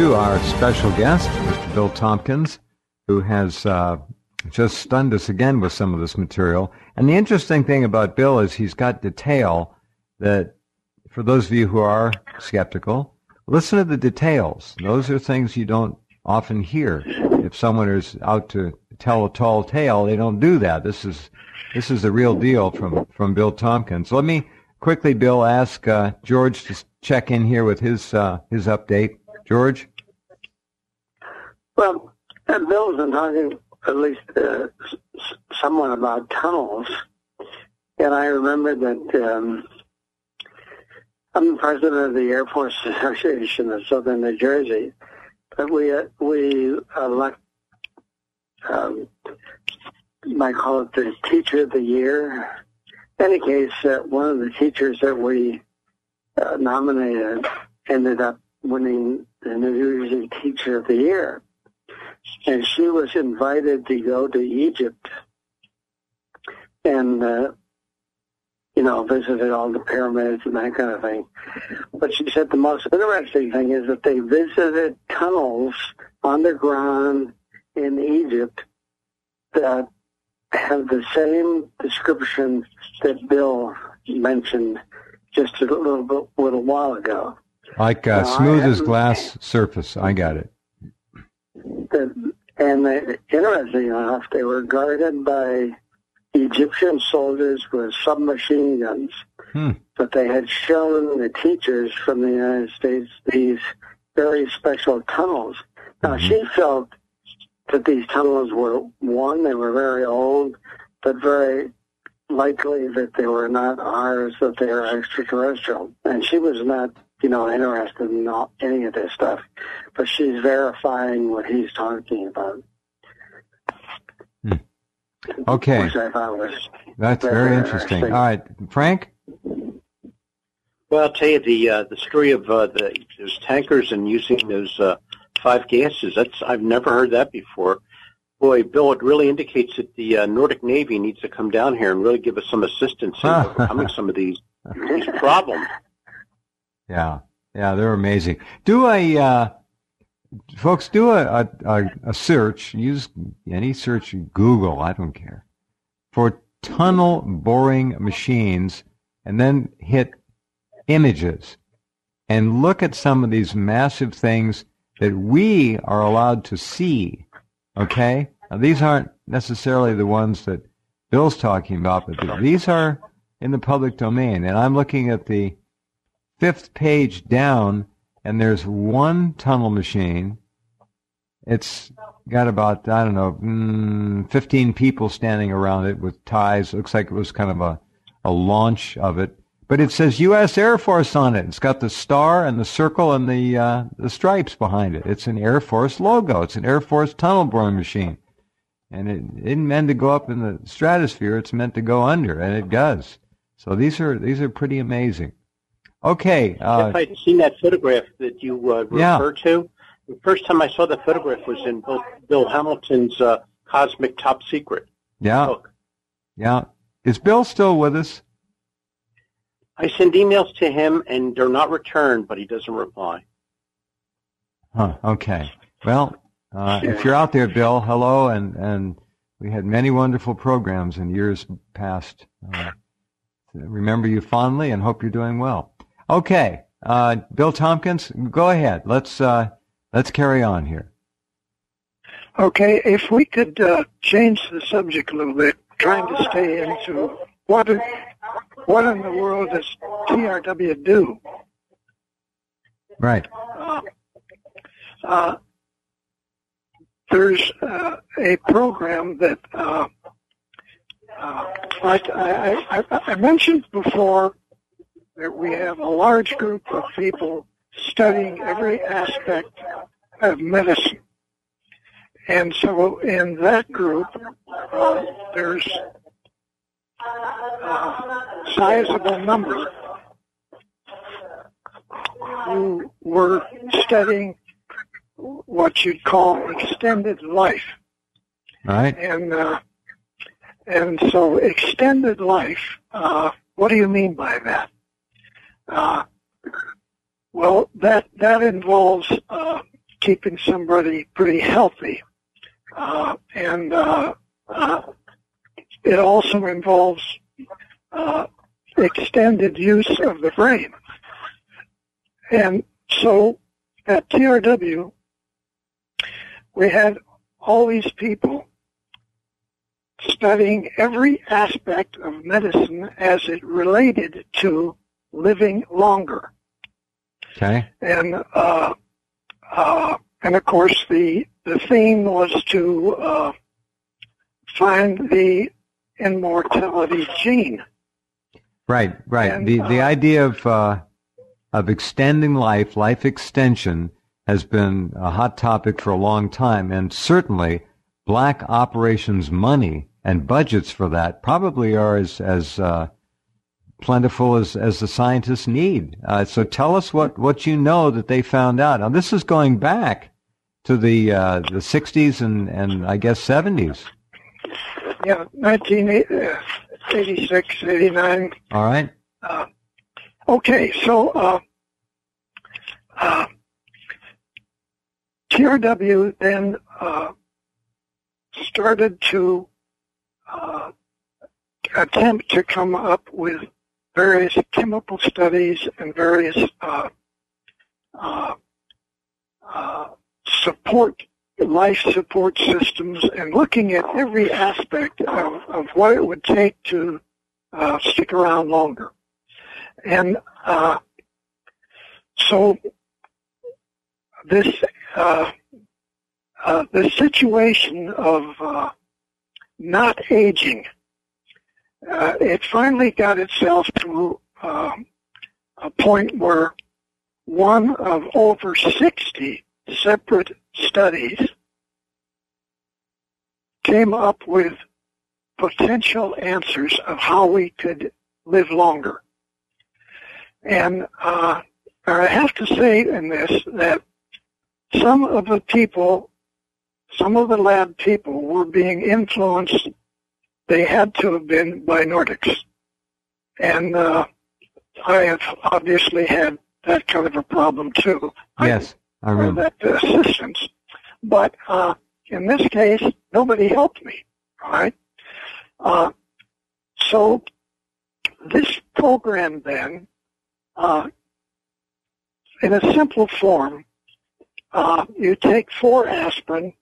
to our special guest, Mr. Bill Tompkins, who has just stunned us again with some of this material. And the interesting thing about Bill is he's got detail that, for those of you who are skeptical, listen to the details. Those are things you don't often hear. If someone is out to tell a tall tale, they don't do that. This is the real deal from Bill Tompkins. Let me quickly, Bill, ask George to check in here with his update. George? Well, Bill's been talking at least somewhat about tunnels, and I remember that I'm the president of the Air Force Association of Southern New Jersey, but we elect, you might call it the Teacher of the Year. In any case, one of the teachers that we nominated ended up winning the New Jersey Teacher of the Year. And she was invited to go to Egypt and, visited all the pyramids and that kind of thing. But she said the most interesting thing is that they visited tunnels underground in Egypt that have the same description that Bill mentioned just a little while ago. Like smooth as glass surface. I got it. Interesting enough, they were guarded by Egyptian soldiers with submachine guns. But they had shown the teachers from the United States these very special tunnels. Now, she felt that these tunnels were, one, they were very old, but very likely that they were not ours, that they were extraterrestrial. And she was not, interested in any of this stuff, but she's verifying what he's talking about. Okay. Which I thought was That's very interesting. All right, Frank? Well, I'll tell you the story of those tankers and using those 5 gases. I've never heard that before. Boy, Bill, it really indicates that the Nordic Navy needs to come down here and really give us some assistance in overcoming some of these problems. Yeah, they're amazing. Folks, do a search. Use any search, Google, I don't care, for tunnel boring machines, and then hit images and look at some of these massive things that we are allowed to see. Okay? Now, these aren't necessarily the ones that Bill's talking about, but these are in the public domain. And I'm looking at the 5th page down, and there's one tunnel machine. It's got about, 15 people standing around it with ties. It looks like it was kind of a launch of it. But it says U.S. Air Force on it. It's got the star and the circle and the stripes behind it. It's an Air Force logo. It's an Air Force tunnel boring machine. And it isn't meant to go up in the stratosphere. It's meant to go under, and it does. So these are pretty amazing. Okay. If I'd seen that photograph that you referred to, the first time I saw the photograph was in Bill Hamilton's Cosmic Top Secret book. Yeah. Is Bill still with us? I send emails to him, and they're not returned, but he doesn't reply. Okay. Well, if you're out there, Bill, hello, and we had many wonderful programs in years past. Remember you fondly and hope you're doing well. Okay. Bill Tompkins, go ahead. Let's carry on here. Okay, if we could change the subject a little bit, trying to stay into what in the world does TRW do? Right. There's a program that I mentioned before that we have a large group of people studying every aspect of medicine. And so in that group, there's a sizable number who were studying what you'd call extended life. Right. And so extended life, what do you mean by that? Well, that involves keeping somebody pretty healthy. And it also involves extended use of the brain. And so at TRW, we had all these people studying every aspect of medicine as it related to living longer. Okay. And of course the theme was to find the immortality gene. Right. And, the idea of extending life extension has been a hot topic for a long time, and certainly black operations money and budgets for that probably are as plentiful as the scientists need. So tell us what you know that they found out. Now this is going back to the 60s and I guess 70s. Yeah, 1986, 89. All right. Okay, so TRW then started to attempt to come up with various chemical studies and various life support systems, and looking at every aspect of what it would take to stick around longer. And so this the situation of not aging, it finally got itself to a point where one of over 60 separate studies came up with potential answers of how we could live longer. And I have to say in this that some of the lab people were being influenced, they had to have been, by Nordics. And I have obviously had that kind of a problem too. Yes, I remember. That assistance. But in this case, nobody helped me, all right? So this program then, in a simple form, you take 4 aspirin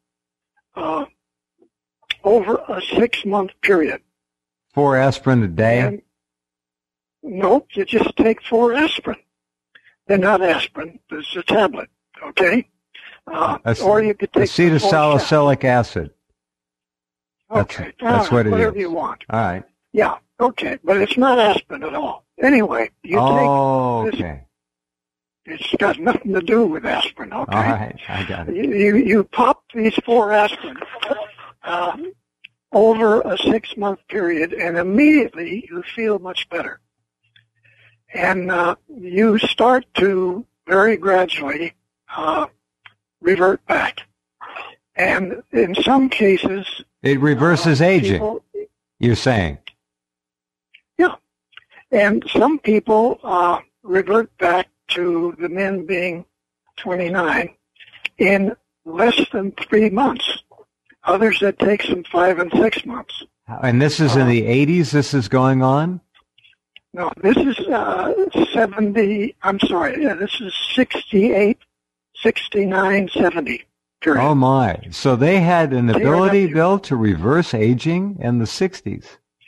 over a 6-month period. 4 aspirin a day? And, nope, you just take 4 aspirin. They're not aspirin, it's a tablet, okay? Or you could take acetylsalicylic acid. Okay, that's what it is. whatever you want. All right. Yeah, okay, but it's not aspirin at all. Anyway, you take this. Okay. It's got nothing to do with aspirin, okay? All right, I got it. You pop these 4 aspirin over a 6-month period, and immediately you feel much better. And you start to very gradually revert back. And in some cases... It reverses aging, you're saying? Yeah. And some people revert back to the men being 29 in less than 3 months. Others that takes them 5 and 6 months. And this is in the 80s this is going on? No, this is 70, I'm sorry, yeah, this is 68, 69, 70 period. Oh my. So they had an ability, Bill, to reverse aging in the 60s.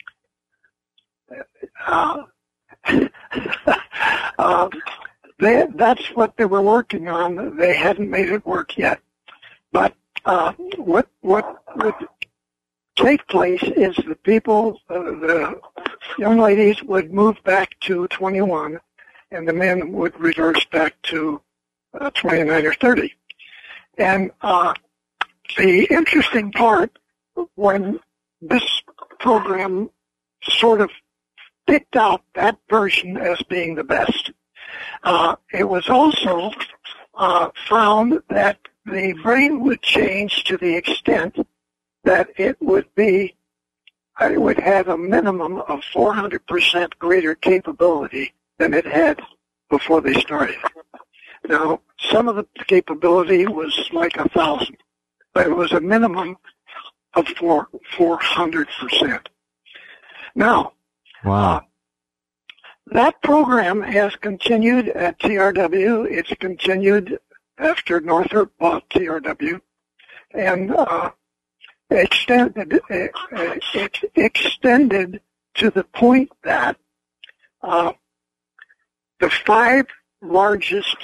That's what they were working on. They hadn't made it work yet. But what would take place is the people, the young ladies would move back to 21, and the men would reverse back to 29 or 30. And the interesting part, when this program sort of picked out that version as being the best, it was also found that the brain would change to the extent that it would have a minimum of 400% greater capability than it had before they started. Now, some of the capability was like 1,000, but it was a minimum of 400%. Now, wow. That program has continued at TRW. It's continued after Northrop bought TRW, and extended to the point that the 5 largest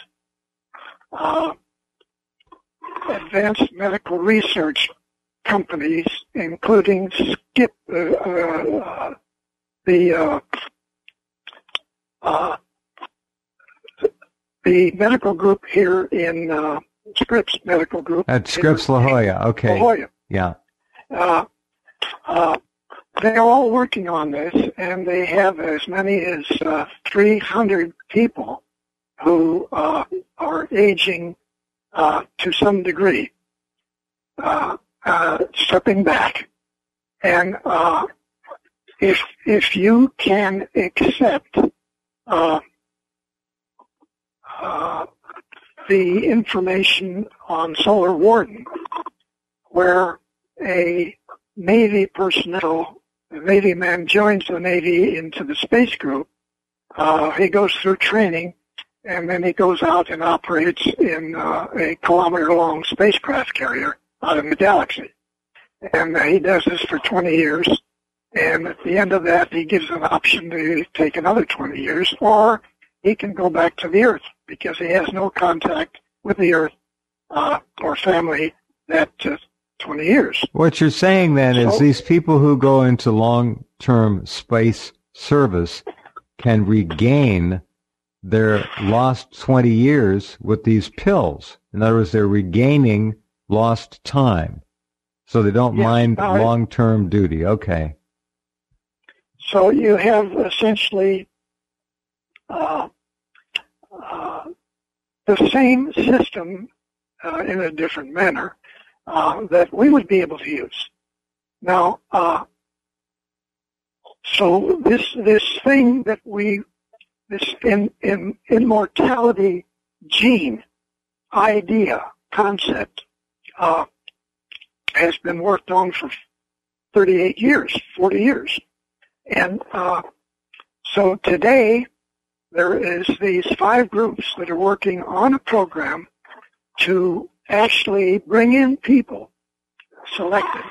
advanced medical research companies, including SCIP, the medical group here in Scripps Medical Group. At Scripps La Jolla, okay. La Jolla. Yeah. They're all working on this, and they have as many as 300 people who are aging to some degree, stepping back. And if you can accept the information on Solar Warden, where a Navy personnel, a Navy man joins the Navy into the space group, he goes through training, and then he goes out and operates in a kilometer-long spacecraft carrier out in the galaxy. And he does this for 20 years, and at the end of that, he gives an option to take another 20 years, or he can go back to the Earth because he has no contact with the Earth or family that 20 years. What you're saying then is these people who go into long-term space service can regain their lost 20 years with these pills. In other words, they're regaining lost time. So they don't mind long-term duty. Okay. So you have essentially the same system in a different manner that we would be able to use. Now, so this thing that this immortality gene idea, concept, has been worked on for 38 years, 40 years. And so today, there is these 5 groups that are working on a program to actually bring in people selected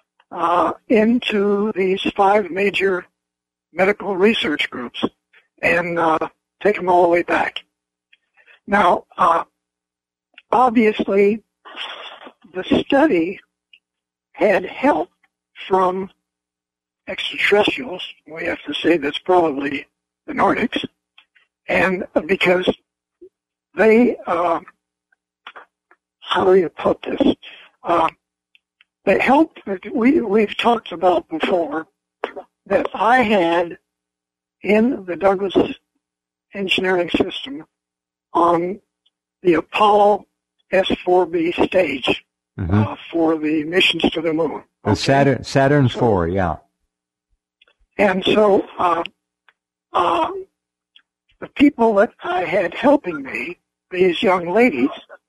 into these 5 major medical research groups and take them all the way back. Now, obviously, the study had help from extraterrestrials. We have to say that's probably the Nordics. And because they, how do you put this? They helped, we've talked about before that I had in the Douglas engineering system on the Apollo S-4B stage for the missions to the moon. Okay? Saturn 4, yeah. And so the people that I had helping me, these young ladies,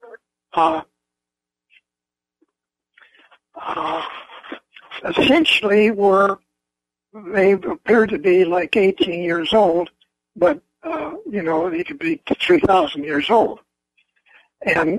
essentially they appeared to be like 18 years old, but, they could be 3,000 years old. And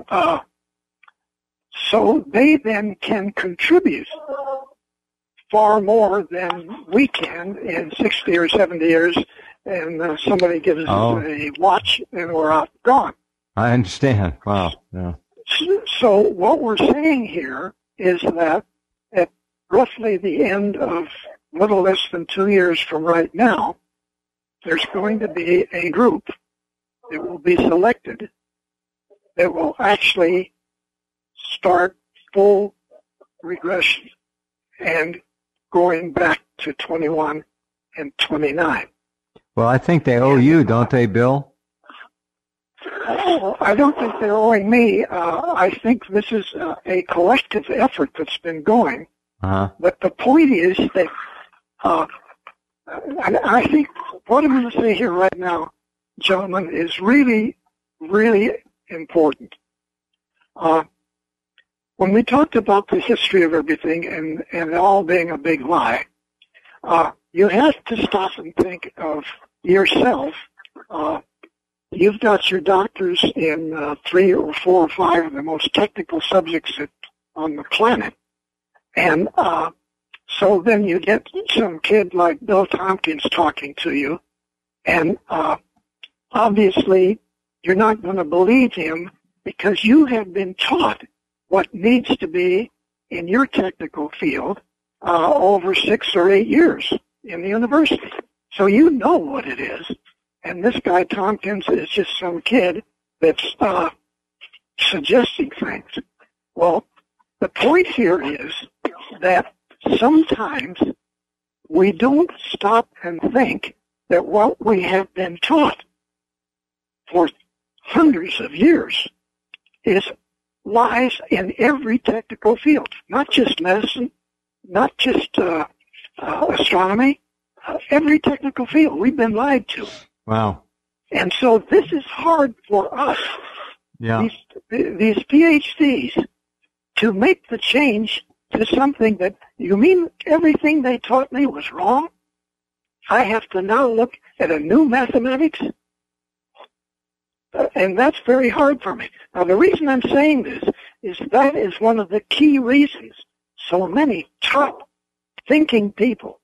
so they then can contribute far more than we can in 60 or 70 years, and somebody gives us a watch and we're out gone. I understand. Wow. Yeah. So what we're saying here is that at roughly the end of a little less than 2 years from right now, there's going to be a group that will be selected that will actually start full regression and going back to 21 and 29. Well, I think they owe you, don't they, Bill? I don't think they're owing me. I think this is a collective effort that's been going. But the point is that I think what I'm going to say here right now, gentlemen, is really, really important. When we talked about the history of everything and it all being a big lie, you have to stop and think of yourself. You've got your doctors in 3 or 4 or 5 of the most technical subjects on the planet. And so then you get some kid like Bill Tompkins talking to you, and obviously you're not going to believe him because you have been taught what needs to be in your technical field over 6 or 8 years in the university. So you know what it is. And this guy Tompkins is just some kid that's suggesting things. Well, the point here is that sometimes we don't stop and think that what we have been taught for hundreds of years lies in every technical field, not just medicine, not just astronomy, every technical field we've been lied to. Wow. And so this is hard for us, these PhDs, to make the change to something that, you mean everything they taught me was wrong? I have to now look at a new mathematics? And that's very hard for me. Now, the reason I'm saying this is that is one of the key reasons so many top thinking people,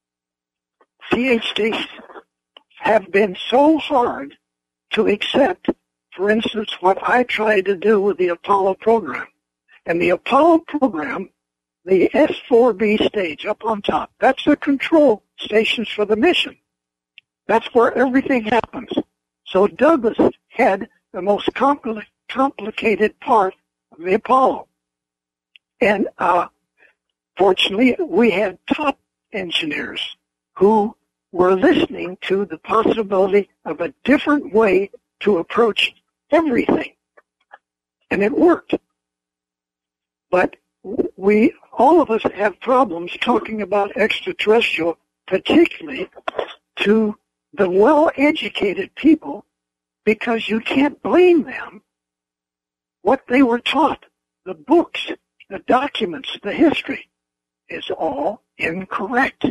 PhDs, have been so hard to accept, for instance, what I tried to do with the Apollo program. And the Apollo program, the S4B stage up on top, that's the control stations for the mission. That's where everything happens. So Douglas had the most complicated part of the Apollo. And fortunately, we had top engineers who were listening to the possibility of a different way to approach everything. And it worked. But all of us have problems talking about extraterrestrial, particularly to the well-educated people, because you can't blame them. What they were taught, the books, the documents, the history, is all incorrect.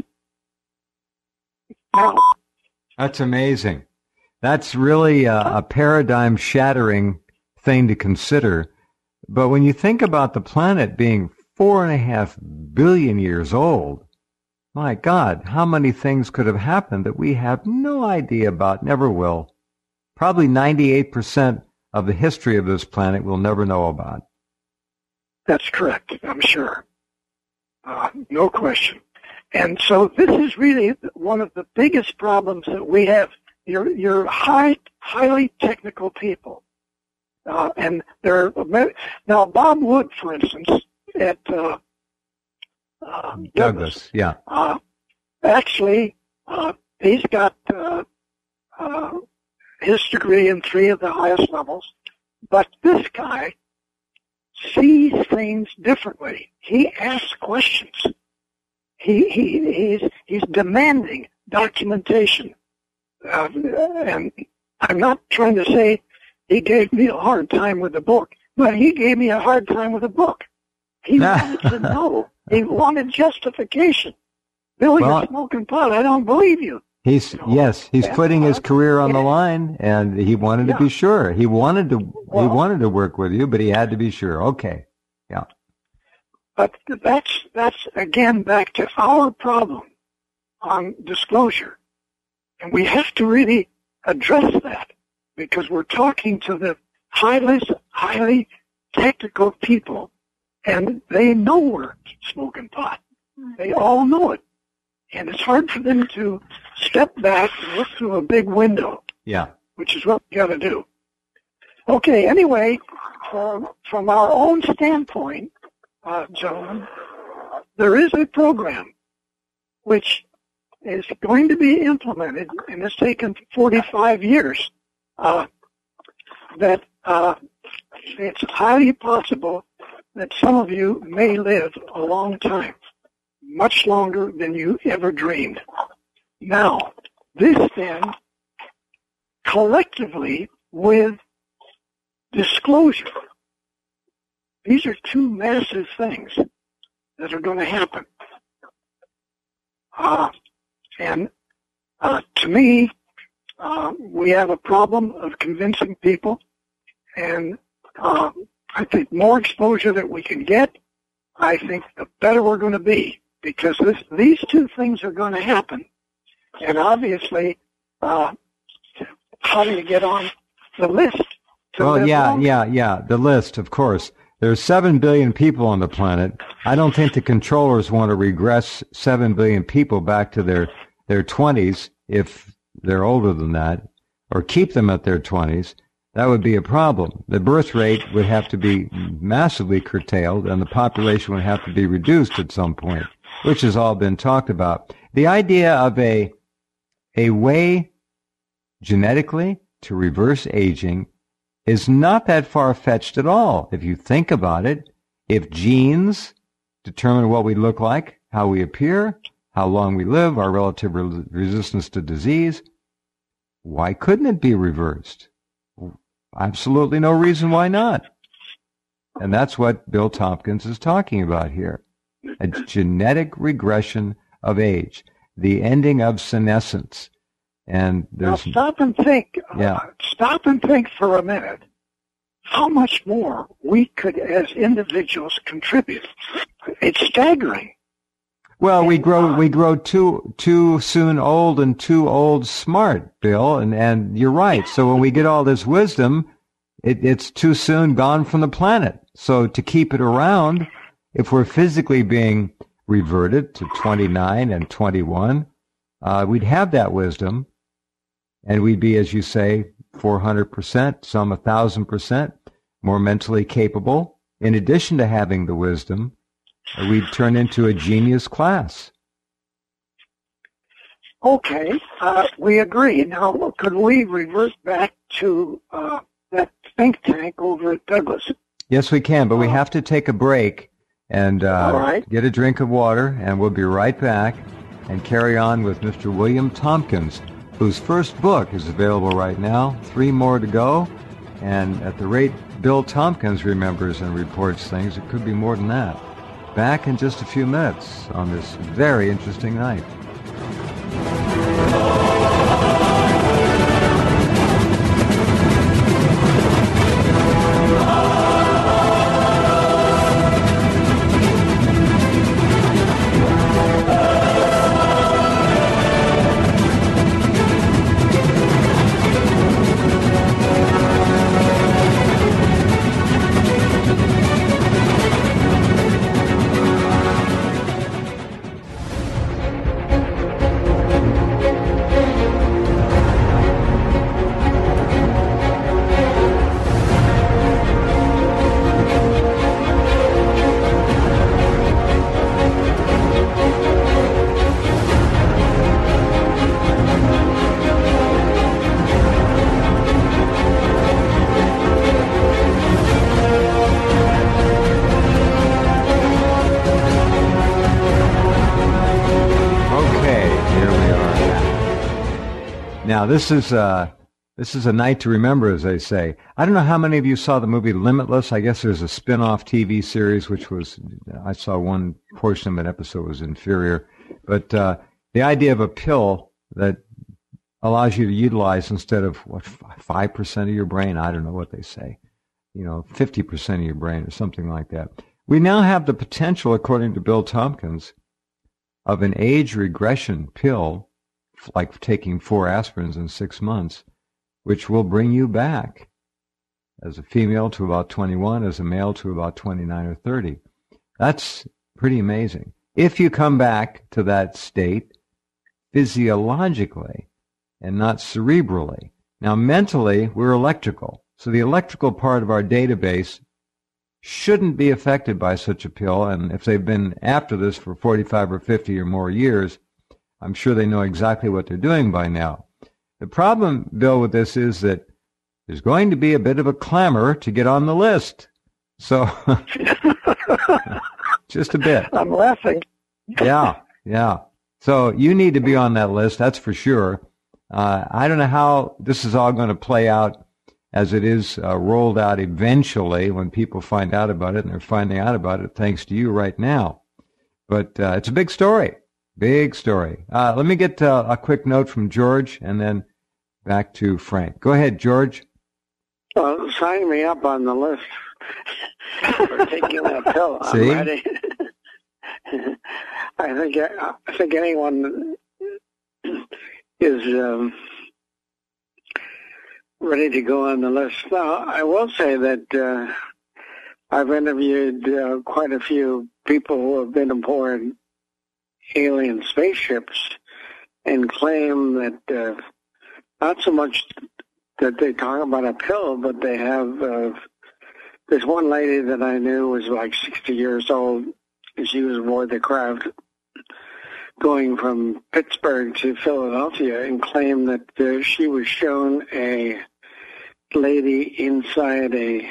Now, that's amazing. That's really a paradigm-shattering thing to consider. But when you think about the planet being 4.5 billion years old, my God, how many things could have happened that we have no idea about, never will. Probably 98% of the history of this planet we'll never know about. That's correct, I'm sure. No question. And so this is really one of the biggest problems that we have. You're highly technical people. And now Bob Wood, for instance, at Douglas, yeah. Actually, he's got his degree in 3 of the highest levels, but this guy sees things differently. He asks questions. He's demanding documentation. And I'm not trying to say he gave me a hard time with the book, but he gave me a hard time with the book. He wanted to know. He wanted justification. Bill, you're smoking pot. I don't believe you. He's putting his career on the line, and he wanted to be sure. He wanted to work with you, but he had to be sure. Okay, yeah. But that's again back to our problem on disclosure, and we have to really address that because we're talking to the highly technical people, and they know we're smoking pot. They all know it. And it's hard for them to step back and look through a big window. Yeah. Which is what we got to do. Okay, anyway, from our own standpoint, gentlemen, there is a program which is going to be implemented, and it's taken 45 years, that it's highly possible that some of you may live a long time. Much longer than you ever dreamed. Now, this then, collectively with disclosure. These are two massive things that are going to happen. And to me, we have a problem of convincing people, and I think more exposure that we can get, I think the better we're going to be, because these two things are going to happen. And obviously, how do you get on the list? Well, yeah, the list, of course. There's 7 billion people on the planet. I don't think the controllers want to regress 7 billion people back to their 20s if they're older than that, or keep them at their 20s. That would be a problem. The birth rate would have to be massively curtailed, and the population would have to be reduced at some point, which has all been talked about. The idea of a way genetically to reverse aging is not that far-fetched at all. If you think about it, if genes determine what we look like, how we appear, how long we live, our relative resistance to disease, why couldn't it be reversed? Absolutely no reason why not. And that's what Bill Tompkins is talking about here. A genetic regression of age, the ending of senescence. And there's, now stop and think. Yeah. Stop and think for a minute how much more we could, as individuals, contribute. It's staggering. Well, we grow too soon old and too old smart, Bill, and you're right. So when we get all this wisdom, it's too soon gone from the planet. So to keep it around, if we're physically being reverted to 29 and 21, we'd have that wisdom, and we'd be, as you say, 400%, some 1,000% more mentally capable. In addition to having the wisdom, we'd turn into a genius class. Okay, we agree. Now, could we revert back to that think tank over at Douglas? Yes, we can, but we have to take a break and get a drink of water, and we'll be right back and carry on with Mr. William Tompkins, whose first book is available right now, 3 more to go, and at the rate Bill Tompkins remembers and reports things, it could be more than that. Back in just a few minutes on this very interesting night. Now, this is a night to remember, as they say. I don't know how many of you saw the movie Limitless. I guess there's a spin-off TV series, which was, I saw one portion of an episode was inferior. But the idea of a pill that allows you to utilize, instead of, 5% of your brain? I don't know what they say. 50% of your brain or something like that. We now have the potential, according to Bill Tompkins, of an age regression pill, like taking 4 aspirins in 6 months, which will bring you back as a female to about 21, as a male to about 29 or 30. That's pretty amazing. If you come back to that state physiologically and not cerebrally. Now, mentally, we're electrical. So the electrical part of our database shouldn't be affected by such a pill. And if they've been after this for 45 or 50 or more years, I'm sure they know exactly what they're doing by now. The problem, Bill, with this is that there's going to be a bit of a clamor to get on the list. So, just a bit. I'm laughing. Yeah. So you need to be on that list, that's for sure. I don't know how this is all going to play out as it is rolled out eventually when people find out about it, and they're finding out about it thanks to you right now. But it's a big story. Big story. Let me get a quick note from George, and then back to Frank. Go ahead, George. Well, sign me up on the list for taking that pill. See? I'm ready. I think anyone is ready to go on the list. Now, I will say that I've interviewed quite a few people who have been aboard alien spaceships and claim that not so much that they talk about a pill, but they have this one lady that I knew was like 60 years old, and she was aboard the craft going from Pittsburgh to Philadelphia, and claimed that she was shown a lady inside a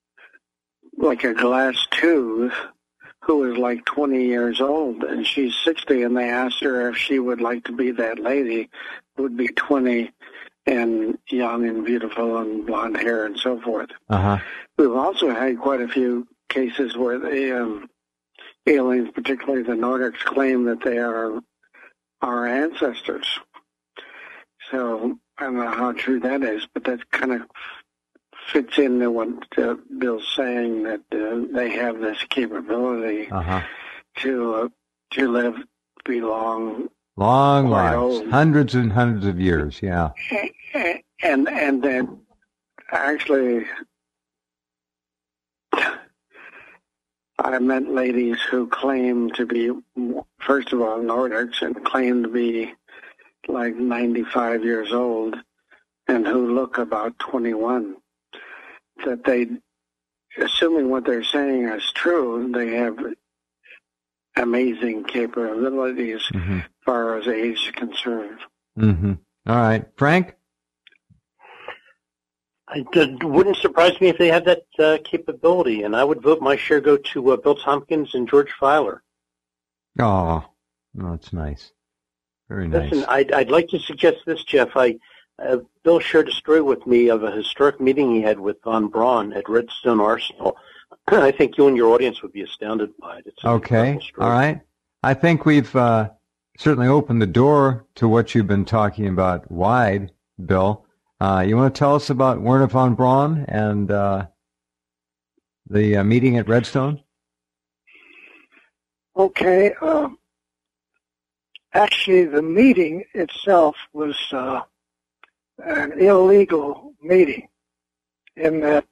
glass tube who was like 20 years old, and she's 60, and they asked her if she would like to be that lady, who would be 20 and young and beautiful and blonde hair and so forth. Uh-huh. We've also had quite a few cases where the aliens, particularly the Nordics, claim that they are our ancestors. So I don't know how true that is, but that kind of fits into what Bill's saying, that they have this capability to live, be long lives, old. hundreds and hundreds of years. Yeah, and then actually, I met ladies who claim to be, first of all, Nordics, and claim to be like 95 years old, and who look about 21. That they, assuming what they're saying is true, they have amazing capabilities as far as age is concerned. Mm-hmm. All right. Frank? It wouldn't surprise me if they had that capability, and I would vote my share go to Bill Tompkins and George Filer. Oh, that's nice. Very nice. Listen, I'd like to suggest this, Jeff. Bill shared a story with me of a historic meeting he had with Von Braun at Redstone Arsenal. I think you and your audience would be astounded by it. It's okay. All right. I think we've certainly opened the door to what you've been talking about wide, Bill. You want to tell us about Wernher von Braun and the meeting at Redstone? Okay. Actually, the meeting itself was an illegal meeting, in that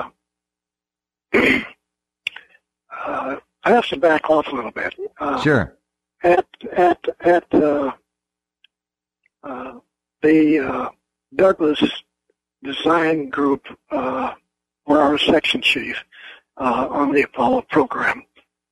I have to back off a little bit. Sure. At the Douglas Design Group, where I was section chief on the Apollo program,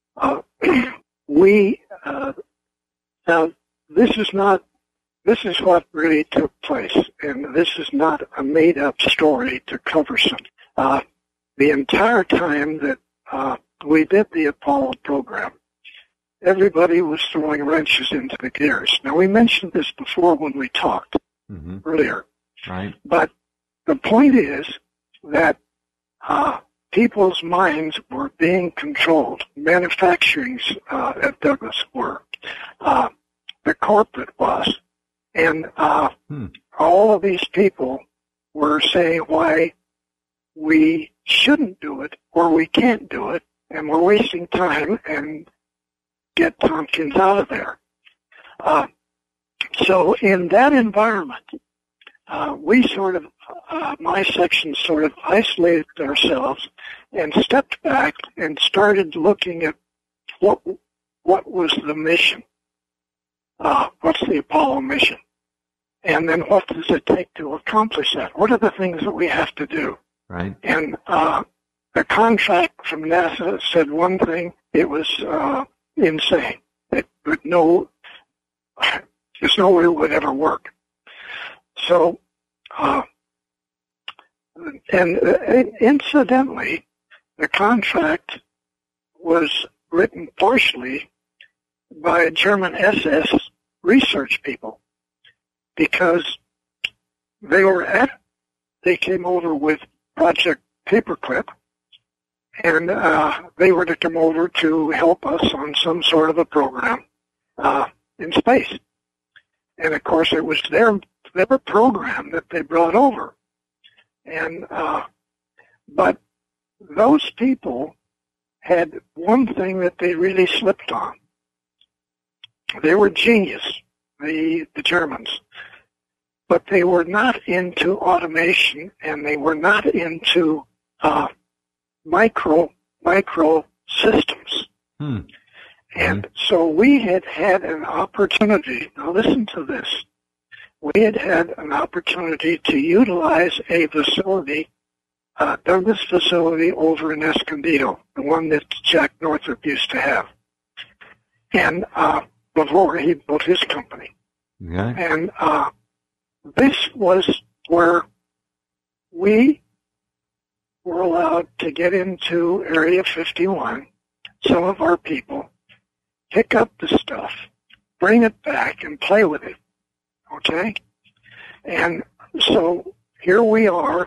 we now this is what really took place, and this is not a made-up story to cover something. The entire time that we did the Apollo program, everybody was throwing wrenches into the gears. Now, we mentioned this before when we talked earlier. Right. But the point is that people's minds were being controlled. Manufacturing at Douglas were. The corporate was. And all of these people were saying why we shouldn't do it or we can't do it, and we're wasting time, and get Tompkins out of there. So in that environment, we sort of, my section sort of isolated ourselves and stepped back and started looking at what was the mission. What's the Apollo mission? And then what does it take to accomplish that? What are the things that we have to do? Right. And the contract from NASA said one thing. It was insane. There's no way it would ever work. So, and incidentally, the contract was written partially by German SS research people, because they were they came over with Project Paperclip, and they were to come over to help us on some sort of a program in space. And of course, it was their program that they brought over. And but those people had one thing that they really slipped on. They were genius, the Germans, but they were not into automation, and they were not into micro systems. And so we had an opportunity. Now listen to this. We had an opportunity to utilize a facility, Douglas facility over in Escondido, the one that Jack Northrop used to have, and before he built his company. Yeah. And this was where we were allowed to get into Area 51, some of our people, pick up the stuff, bring it back, and play with it. Okay? And so here we are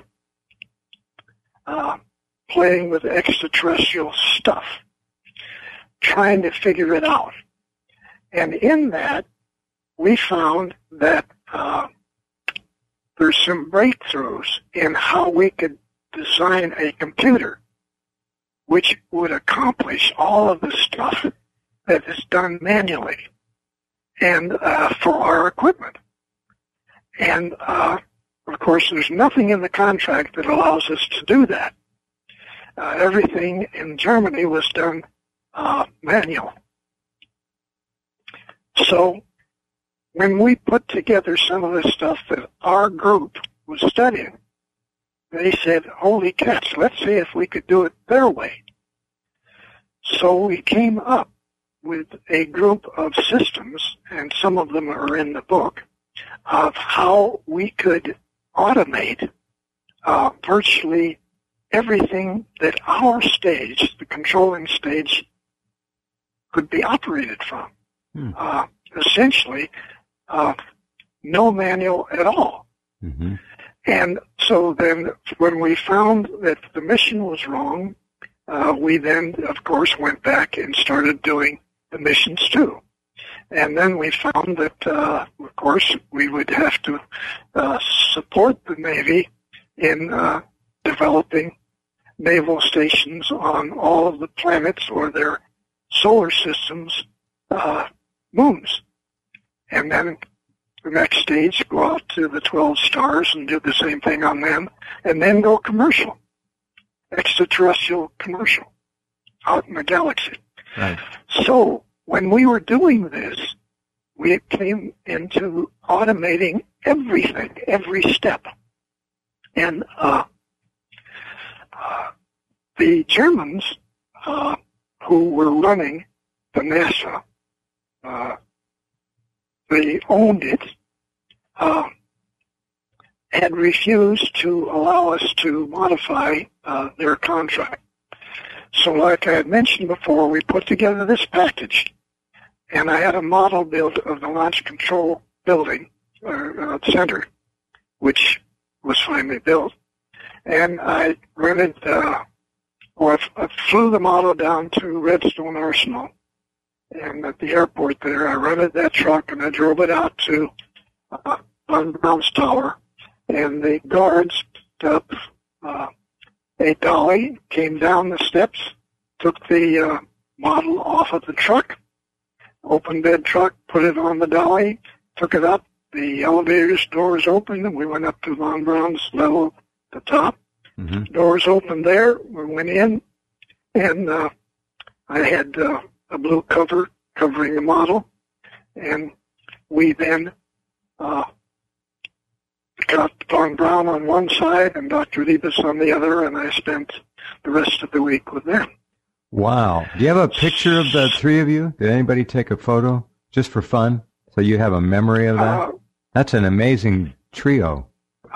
playing with extraterrestrial stuff, trying to figure it out. And in that, we found that there's some breakthroughs in how we could design a computer which would accomplish all of the stuff that is done manually and for our equipment. And, of course, there's nothing in the contract that allows us to do that. Everything in Germany was done manual. So when we put together some of the stuff that our group was studying, they said, holy cats, let's see if we could do it their way. So we came up with a group of systems, and some of them are in the book, of how we could automate virtually everything that our stage, the controlling stage, could be operated from. Essentially, no manual at all. Mm-hmm. And so then when we found that the mission was wrong, we then, of course, went back and started doing the missions too. And then we found that, of course, we would have to support the Navy in developing naval stations on all of the planets or their solar systems' moons. And then the next stage, go out to the 12 stars and do the same thing on them, and then go commercial, extraterrestrial commercial, out in the galaxy. Right. So when we were doing this, we came into automating everything, every step. And the Germans who were running the NASA, they owned it, had refused to allow us to modify their contract. So like I had mentioned before, we put together this package, and I had a model built of the launch control building, or center, which was finally built. And I rented, I flew the model down to Redstone Arsenal. And at the airport there, I rented that truck and I drove it out to Von Braun's Tower. And the guards picked up a dolly, came down the steps, took the model off of the truck, opened bed truck, put it on the dolly, took it up. The elevator's doors opened, and we went up to Von Braun's level at the top. Mm-hmm. Doors opened there. We went in, and I had a blue cover covering the model, and we then got Von Braun on one side and Dr. Liebes on the other, and I spent the rest of the week with them. Wow. Do you have a picture of the three of you? Did anybody take a photo just for fun, so you have a memory of that? That's an amazing trio.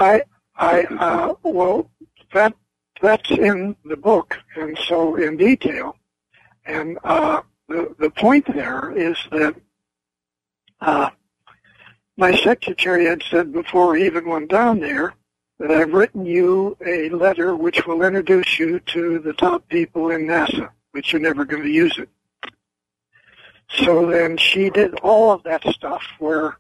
Well, that's in the book, and so in detail. And the point there is that my secretary had said before he even went down there that I've written you a letter which will introduce you to the top people in NASA, but you're never going to use it. So then she did all of that stuff where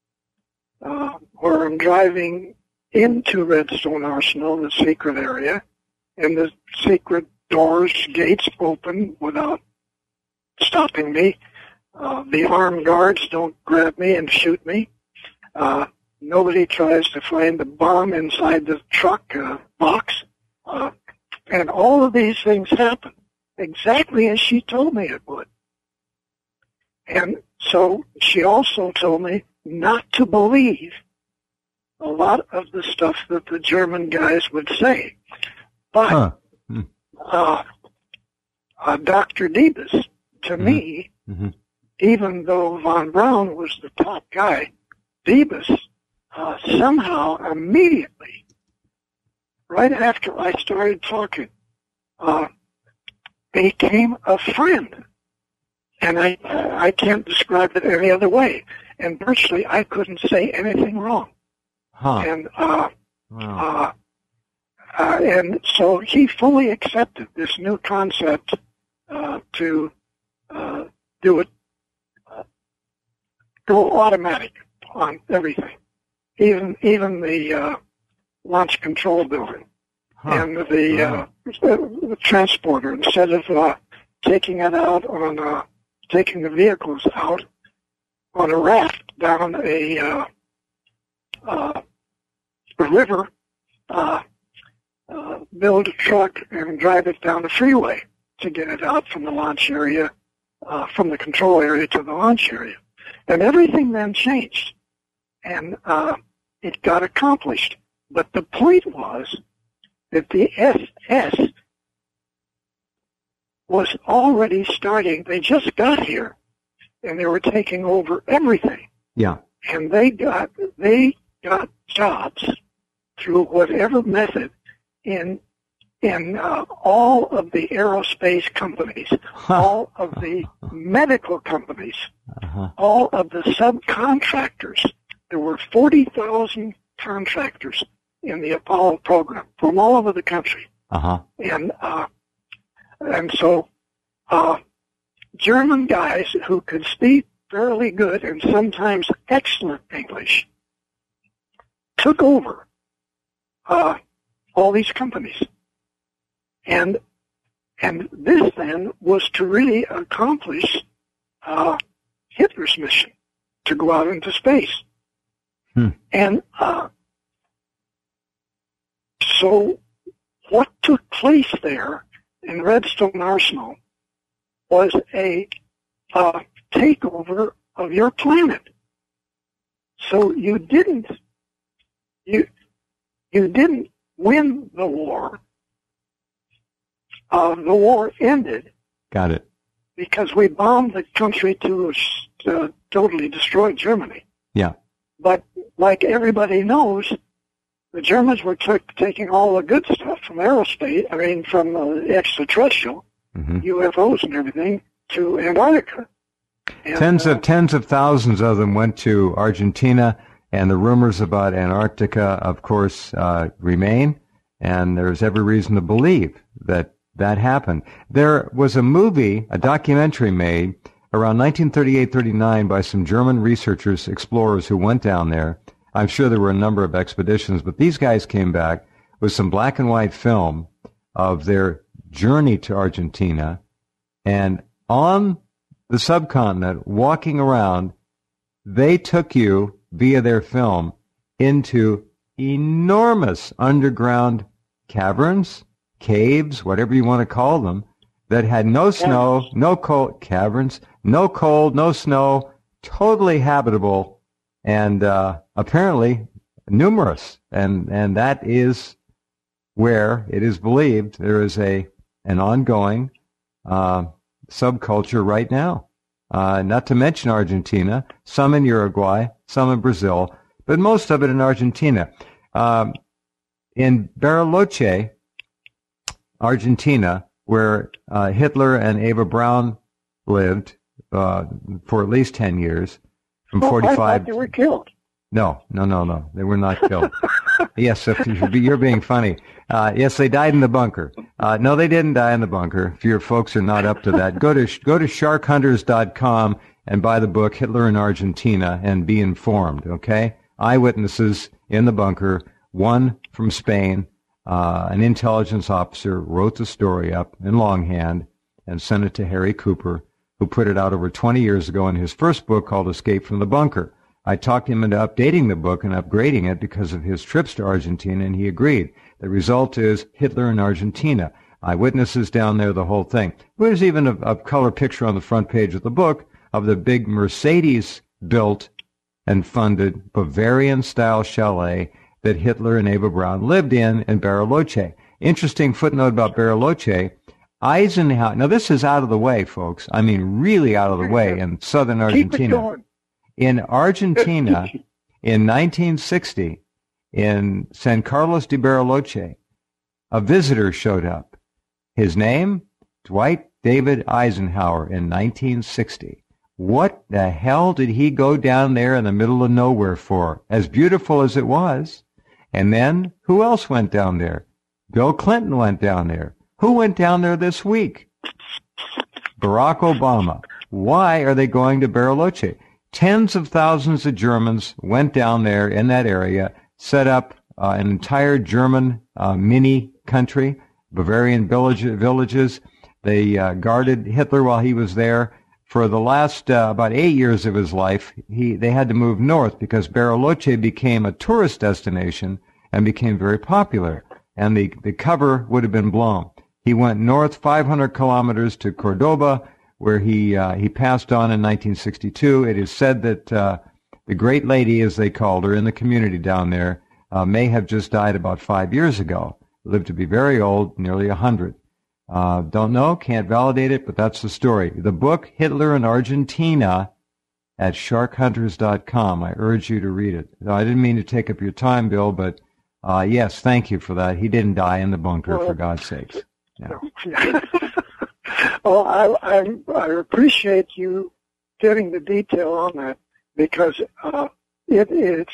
I'm driving into Redstone Arsenal, the secret area, and the secret doors, gates open without stopping me. The armed guards don't grab me and shoot me. Nobody tries to find the bomb inside the truck box. And all of these things happen exactly as she told me it would. And so she also told me not to believe a lot of the stuff that the German guys would say. But Dr. Debus, to me, even though von Braun was the top guy, Debus somehow immediately, right after I started talking, became a friend. And I can't describe it any other way. And virtually I couldn't say anything wrong. And and so he fully accepted this new concept to do it go automatic on everything, even the launch control building and the transporter. Instead of taking it out on taking the vehicles out on a raft down a river, build a truck and drive it down the freeway to get it out from the launch area, from the control area to the launch area. And everything then changed, and it got accomplished. But the point was that the SS was already starting. They just got here, and they were taking over everything. Yeah. And they got jobs through whatever method in all of the aerospace companies, all of the medical companies, all of the subcontractors. There were 40,000 contractors in the Apollo program from all over the country. And so German guys who could speak fairly good and sometimes excellent English took over all these companies. And this then was to really accomplish Hitler's mission to go out into space. And so what took place there in Redstone Arsenal was a takeover of your planet. So you didn't win the war. The war ended. Got it. Because we bombed the country to totally destroy Germany. Yeah. But like everybody knows, the Germans were taking all the good stuff from aerospace, from extraterrestrial, UFOs and everything, to Antarctica. And, tens of thousands of them went to Argentina, and the rumors about Antarctica, of course, remain, and there's every reason to believe that happened. There was a movie, a documentary made around 1938-39 by some German researchers, explorers who went down there. I'm sure there were a number of expeditions, but these guys came back with some black and white film of their journey to Argentina, and on the subcontinent, walking around, they took you, via their film, into enormous underground caverns, caves, whatever you want to call them, that had no snow, no cold, caverns, no cold, no snow, totally habitable, and apparently numerous. And that is where it is believed there is an ongoing subculture right now. Not to mention Argentina, some in Uruguay, some in Brazil, but most of it in Argentina. In Bariloche, Argentina, where Hitler and Eva Braun lived for at least 10 years, from 45. I thought they were killed. No. They were not killed. Yes, you're being funny. Yes, they died in the bunker. No, they didn't die in the bunker. If your folks are not up to that, go to sharkhunters.com and buy the book Hitler in Argentina and be informed, okay? Eyewitnesses in the bunker, one from Spain, an intelligence officer wrote the story up in longhand and sent it to Harry Cooper, who put it out over 20 years ago in his first book called Escape from the Bunker. I talked him into updating the book and upgrading it because of his trips to Argentina, and he agreed. The result is Hitler in Argentina. Eyewitnesses down there, the whole thing. There's even a color picture on the front page of the book of the big Mercedes-built and funded Bavarian-style chalet that Hitler and Eva Braun lived in Bariloche. Interesting footnote about Bariloche. Eisenhower, now this is out of the way, folks. I mean, really out of the way in southern Argentina. Keep it going. In Argentina, in 1960, in San Carlos de Bariloche, a visitor showed up. His name, Dwight David Eisenhower, in 1960. What the hell did he go down there in the middle of nowhere for? As beautiful as it was. And then, who else went down there? Bill Clinton went down there. Who went down there this week? Barack Obama. Why are they going to Bariloche? Tens of thousands of Germans went down there in that area, set up an entire German mini country, Bavarian villages. They guarded Hitler while he was there. For the last about 8 years of his life, they had to move north because Bariloche became a tourist destination and became very popular, and the cover would have been blown. He went north 500 kilometers to Cordoba, where he passed on in 1962. It is said that the great lady, as they called her, in the community down there, may have just died about 5 years ago. Lived to be very old, nearly 100. Don't know, can't validate it, but that's the story. The book, Hitler in Argentina, at sharkhunters.com. I urge you to read it. I didn't mean to take up your time, Bill, but yes, thank you for that. He didn't die in the bunker, for God's sakes. Yeah. Well, I appreciate you getting the detail on that because it's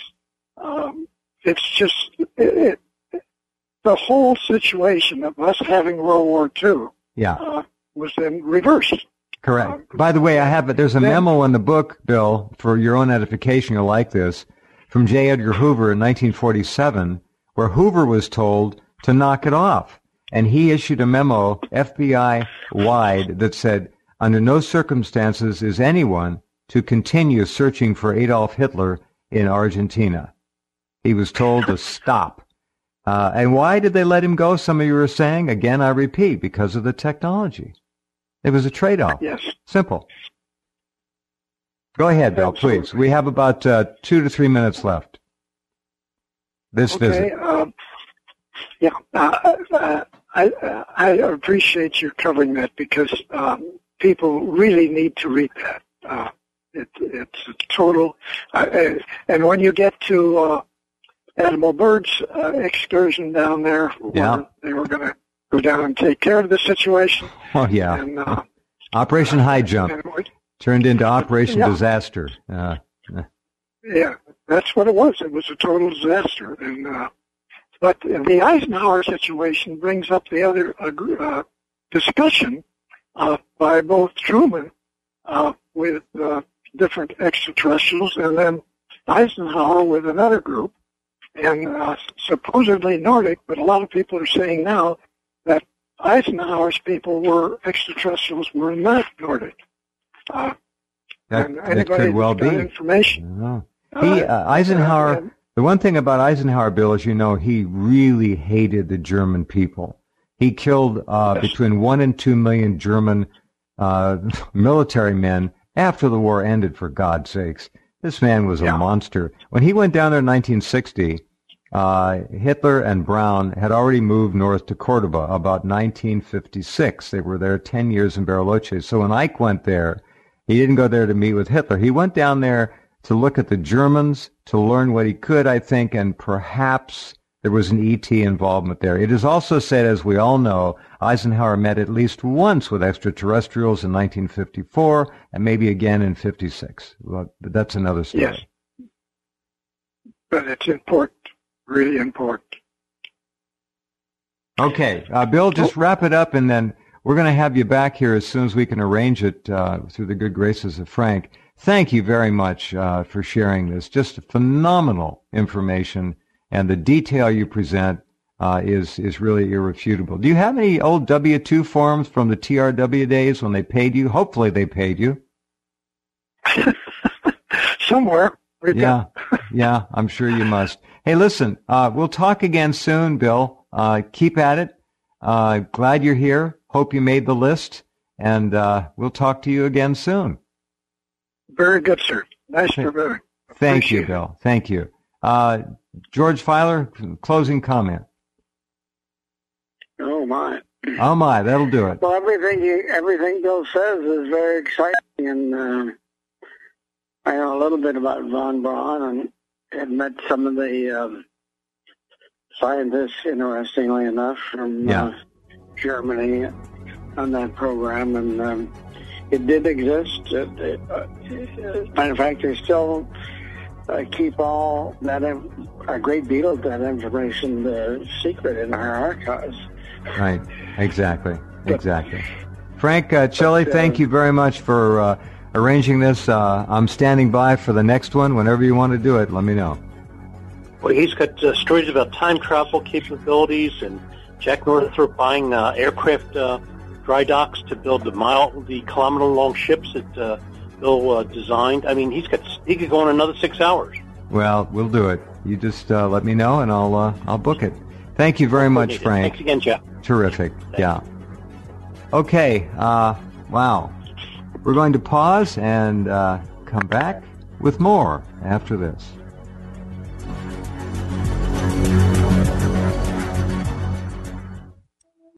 just the whole situation of us having World War II was then reversed. Correct. By the way, there's a memo in the book, Bill, for your own edification. You'll like this, from J. Edgar Hoover in 1947, where Hoover was told to knock it off. And he issued a memo, FBI-wide, that said, under no circumstances is anyone to continue searching for Adolf Hitler in Argentina. He was told to stop. And why did they let him go, some of you were saying? Again, I repeat, because of the technology. It was a trade-off. Yes. Simple. Go ahead, Bill, please. We have about 2 to 3 minutes left. This visit. I appreciate you covering that because people really need to read that. It's a total, and when you get to Admiral Byrd's excursion down there, where they were going to go down and take care of the situation. Oh yeah, and, Operation High Jump turned into Operation Disaster. Yeah, that's what it was. It was a total disaster, and. But the Eisenhower situation brings up the other discussion by both Truman with different extraterrestrials and then Eisenhower with another group, and supposedly Nordic, but a lot of people are saying now that Eisenhower's people were extraterrestrials, were not Nordic. That could well be. Information. Eisenhower... The one thing about Eisenhower, Bill, as you know, he really hated the German people. He killed between 1 and 2 million German military men after the war ended, for God's sakes. This man was a monster. When he went down there in 1960, Hitler and Braun had already moved north to Cordoba about 1956. They were there 10 years in Bariloche. So when Ike went there, he didn't go there to meet with Hitler. He went down there to look at the Germans, to learn what he could, I think, and perhaps there was an ET involvement there. It is also said, as we all know, Eisenhower met at least once with extraterrestrials in 1954 and maybe again in 56. Well, but that's another story. Yes. but it's important, really important. Okay, Bill, just wrap it up, and then we're going to have you back here as soon as we can arrange it through the good graces of Frank. Thank you very much for sharing this. Just phenomenal information, and the detail you present is really irrefutable. Do you have any old W-2 forms from the TRW days when they paid you? Hopefully they paid you. Somewhere. Yeah, I'm sure you must. Hey, listen, we'll talk again soon, Bill. Keep at it. Glad you're here. Hope you made the list, and we'll talk to you again soon. Very good, sir. Nice to meet you. Thank you, Bill. Thank you. George Filer, closing comment. Oh, my. Oh, my. That'll do it. Well, everything Bill says is very exciting, and I know a little bit about von Braun and had met some of the scientists, interestingly enough, from Germany on that program, and it did exist. Matter of fact, they still keep all that, a great deal of that information secret in our archives. Right, exactly. Frank Chile, thank you very much for arranging this. I'm standing by for the next one. Whenever you want to do it, let me know. Well, he's got stories about time travel capabilities, and Jack Northrop buying aircraft dry docks to build the kilometer-long ships that Bill designed. I mean, he could go on another 6 hours. Well, we'll do it. You just let me know, and I'll book it. Thank you very much, Frank. Thanks again, Jeff. Terrific. Thanks. Yeah. Okay. Wow. We're going to pause and come back with more after this.